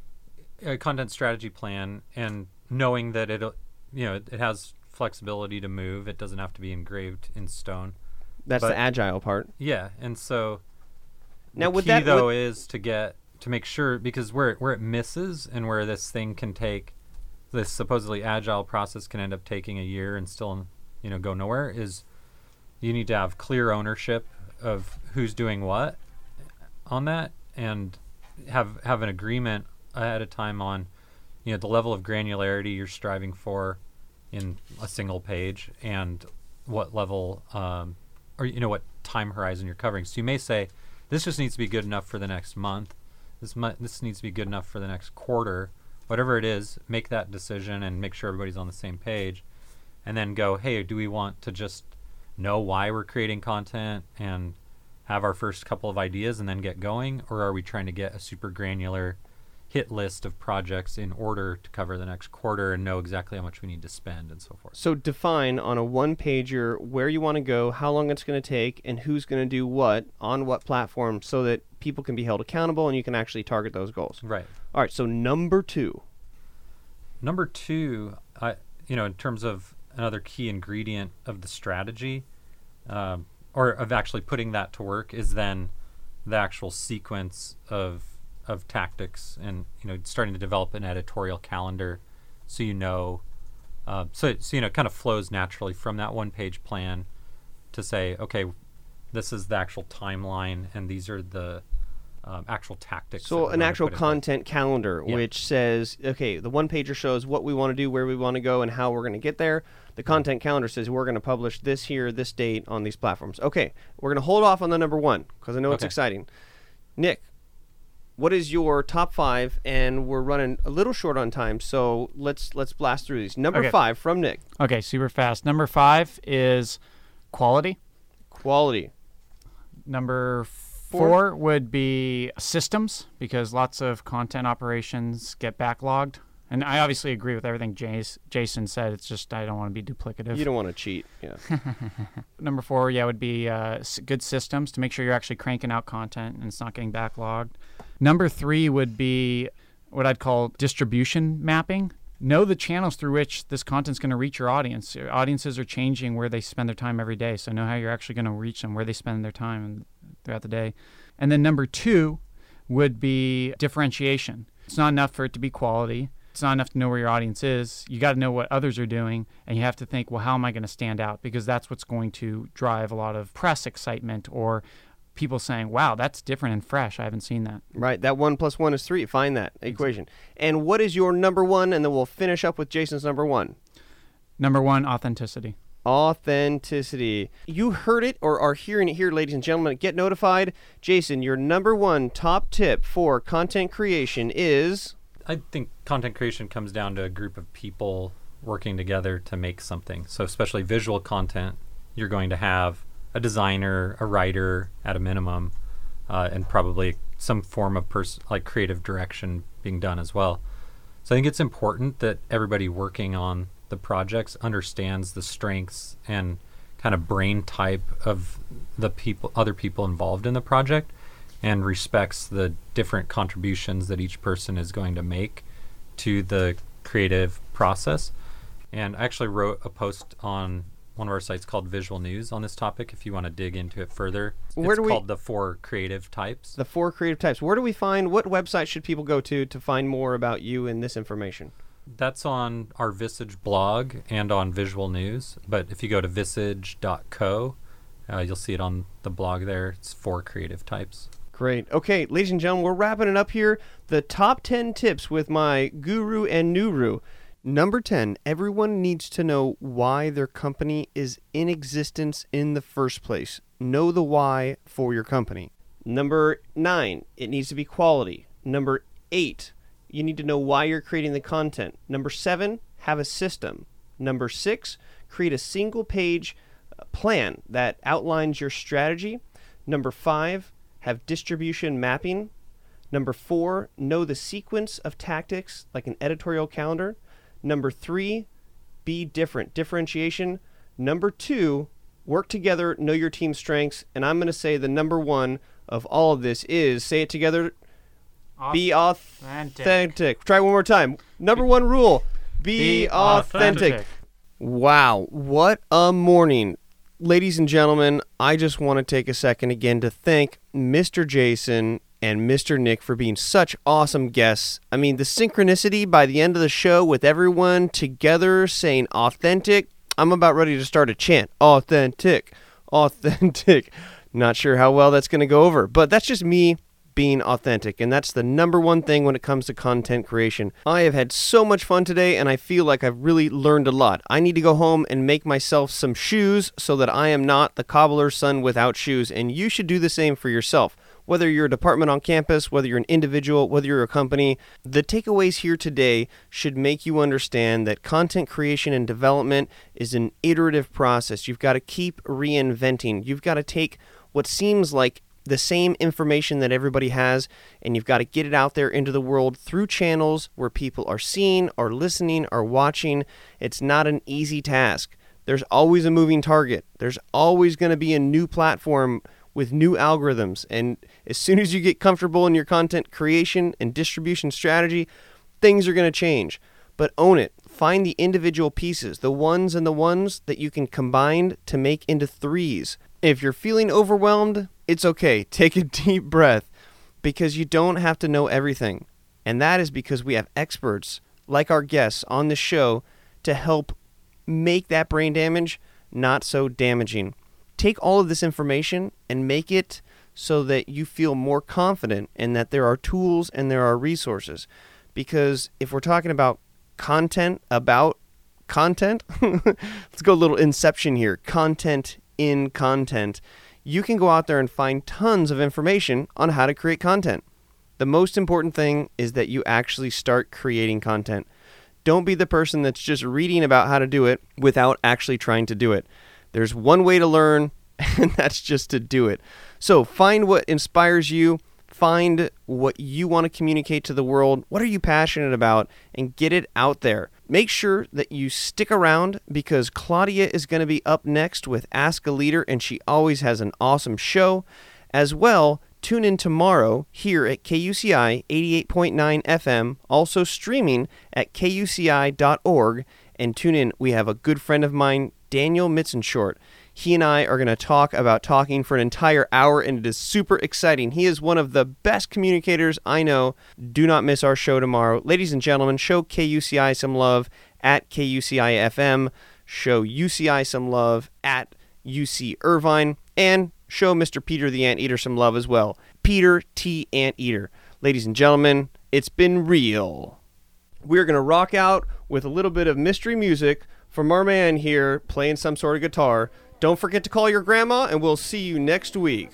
A content strategy plan, and knowing that it, you know, it, it has flexibility to move. It doesn't have to be engraved in stone. That's But- the agile part. Yeah, and so Now the would key that though would- is to get to make sure, because where where it misses and where this thing can take, this supposedly agile process can end up taking a year and still, you know, go nowhere, is you need to have clear ownership of who's doing what on that, and have have an agreement ahead of time on, you know, the level of granularity you're striving for in a single page, and what level um, or you know what time horizon you're covering. So you may say this just needs to be good enough for the next month, this mu- this needs to be good enough for the next quarter, whatever it is, make that decision and make sure everybody's on the same page, and then go, hey, do we want to just know why we're creating content and have our first couple of ideas and then get going, or are we trying to get a super granular hit list of projects in order to cover the next quarter and know exactly how much we need to spend and so forth? So define on a one-pager where you want to go, how long it's going to take, and who's going to do what on what platform so that people can be held accountable and you can actually target those goals. Right. All right, so number two. Number two, I, you know, in terms of another key ingredient of the strategy, um, or of actually putting that to work, is then the actual sequence of of tactics, and you know, starting to develop an editorial calendar, so you know, uh, so so you know, it kind of flows naturally from that one page plan to say, okay, this is the actual timeline, and these are the um, actual tactics. So that we an wanna actual put in place. content calendar, Yeah. which says, okay, the one pager shows what we want to do, where we want to go, and how we're going to get there. The content calendar says we're going to publish this here, this date on these platforms. Okay, we're going to hold off on the number one because I know it's Okay. exciting. Nick, what is your top five? And we're running a little short on time, so let's let's blast through these. Number Okay. five from Nick. Okay, super fast. Number five is quality. Quality. Number four would be systems, because lots of content operations get backlogged. And I obviously agree with everything Jace, Jason said. It's just I don't want to be duplicative. You don't want to cheat. Yeah. Number four, yeah, would be uh, s- good systems to make sure you're actually cranking out content and it's not getting backlogged. Number three would be what I'd call distribution mapping. Know the channels through which this content's going to reach your audience. Your audiences are changing where they spend their time every day, so know how you're actually going to reach them, where they spend their time and throughout the day. And then number two would be differentiation. It's not enough for it to be quality. It's not enough to know where your audience is. You got to know what others are doing, and you have to think, well, how am I going to stand out? Because that's what's going to drive a lot of press excitement or people saying, wow, that's different and fresh. I haven't seen that. Right. That one plus one is three. Find that equation. And what is your number one? And then we'll finish up with Jason's number one. Number one, authenticity. Authenticity. You heard it or are hearing it here, ladies and gentlemen. Get notified. Jason, your number one top tip for content creation is... I think content creation comes down to a group of people working together to make something. So especially visual content, you're going to have a designer, a writer at a minimum, uh, and probably some form of pers- like creative direction being done as well. So I think it's important that everybody working on the projects understands the strengths and kind of brain type of the people, other people involved in the project, and respects the different contributions that each person is going to make to the creative process. And I actually wrote a post on one of our sites called Visual News on this topic if you want to dig into it further. Where it's do we- called The Four Creative Types. the four creative types. Where do we find, what website should people go to to find more about you and this information? That's on our Visage blog and on Visual News. But if you go to visage dot co, uh, you'll see it on the blog there. It's four creative types. Great. Okay, ladies and gentlemen, we're wrapping it up here. The top ten tips with my guru and nuru. Number ten, everyone needs to know why their company is in existence in the first place. Know the why for your company. Number nine, it needs to be quality. Number eight, you need to know why you're creating the content. Number seven, have a system. Number six, create a single page plan that outlines your strategy. Number five, have distribution mapping. Number four, know the sequence of tactics like an editorial calendar. Number three, be different. Differentiation. Number two, work together, know your team's strengths. And I'm going to say the number one of all of this is, say it together, be Authentic. authentic. Try one more time. Number one rule, be, Be authentic. authentic. Wow, what a morning. Ladies and gentlemen, I just want to take a second again to thank Mister Jason and Mister Nick for being such awesome guests. I mean, the synchronicity by the end of the show with everyone together saying authentic, I'm about ready to start a chant. Authentic, authentic. Not sure how well that's going to go over, but that's just me being authentic, and that's the number one thing when it comes to content creation. I have had so much fun today, and I feel like I've really learned a lot. I need to go home and make myself some shoes so that I am not the cobbler's son without shoes, and you should do the same for yourself. Whether you're a department on campus, whether you're an individual, whether you're a company, the takeaways here today should make you understand that content creation and development is an iterative process. You've got to keep reinventing. You've got to take what seems like the same information that everybody has, and you've got to get it out there into the world through channels where people are seeing, are listening, are watching. It's not an easy task. There's always a moving target. There's always going to be a new platform with new algorithms, and as soon as you get comfortable in your content creation and distribution strategy, things are going to change. But own it. Find the individual pieces, the ones and the ones that you can combine to make into threes. If you're feeling overwhelmed, it's okay. Take a deep breath, because you don't have to know everything. And that is because we have experts like our guests on the show to help make that brain damage not so damaging. Take all of this information and make it so that you feel more confident and that there are tools and there are resources. Because if we're talking about content about content, let's go a little inception here. Content in content. You can go out there and find tons of information on how to create content. The most important thing is that you actually start creating content. Don't be the person that's just reading about how to do it without actually trying to do it. There's one way to learn, and that's just to do it. So find what inspires you. Find what you want to communicate to the world. What are you passionate about? And get it out there. Make sure that you stick around, because Claudia is going to be up next with Ask a Leader, and she always has an awesome show. As well, tune in tomorrow here at K U C I eighty-eight point nine F M, also streaming at K U C I dot org. And tune in. We have a good friend of mine, Daniel Mitzenshort. He and I are going to talk about talking for an entire hour, and it is super exciting. He is one of the best communicators I know. Do not miss our show tomorrow. Ladies and gentlemen, show K U C I some love at K U C I F M. Show U C I some love at U C Irvine. And show Mister Peter the Anteater some love as well. Peter T. Anteater. Ladies and gentlemen, it's been real. We're going to rock out with a little bit of mystery music from our man here playing some sort of guitar. Don't forget to call your grandma, and we'll see you next week.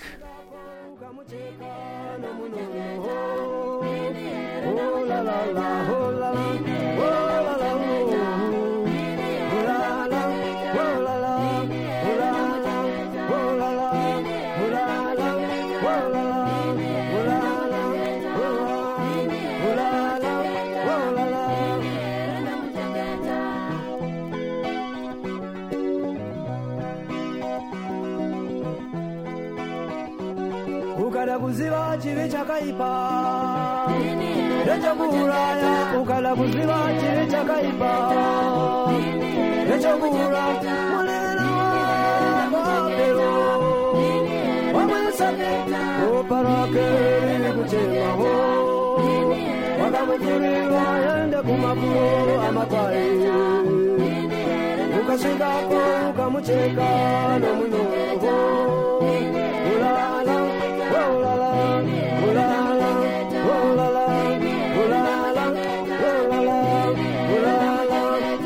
ukala kuziba chibi chakaipa lecho kuhulaya ukala kuziba chibi chakaipa lecho kuhulaya mulena wapelo wamwesake uparake kuchemaho wakamufuriwa yende kumapulo amatai ukashikako ukamucheka nomunoho ulala ulala ulala ulala ulala ulala ulala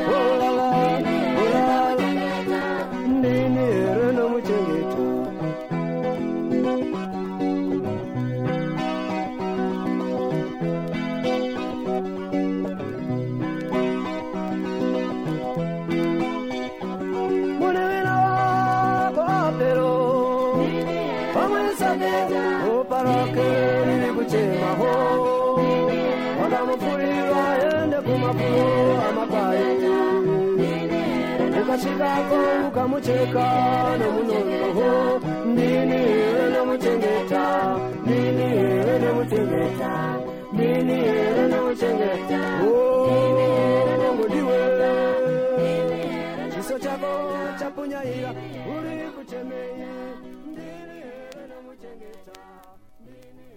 ulala ndini reno muchengeta munewena wako apero uparake kuchemaho wakamufurira yende kumapulo amapai ukashikako ukamucheka nomunoho ndini nomuchengeta ndini nomuchengeta ndini nomuchengeta mudiwe chiso chako chapunyaira uri kuchemei ndini nomuchengeta ndini